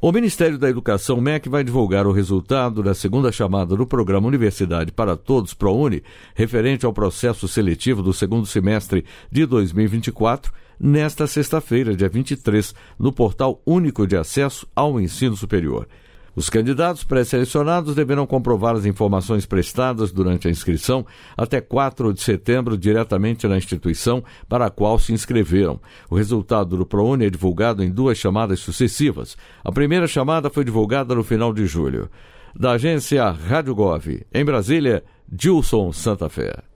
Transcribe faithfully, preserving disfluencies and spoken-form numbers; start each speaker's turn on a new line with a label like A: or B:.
A: O Ministério da Educação, M E C, vai divulgar o resultado da segunda chamada do programa Universidade para Todos, ProUni, referente ao processo seletivo do segundo semestre de dois mil e vinte e quatro, nesta sexta-feira, dia vinte e três, no Portal Único de Acesso ao Ensino Superior. Os candidatos pré-selecionados deverão comprovar as informações prestadas durante a inscrição até quatro de setembro diretamente na instituição para a qual se inscreveram. O resultado do ProUni é divulgado em duas chamadas sucessivas. A primeira chamada foi divulgada no final de julho. Da agência Rádio Gov, em Brasília, Gilson Santa Fé.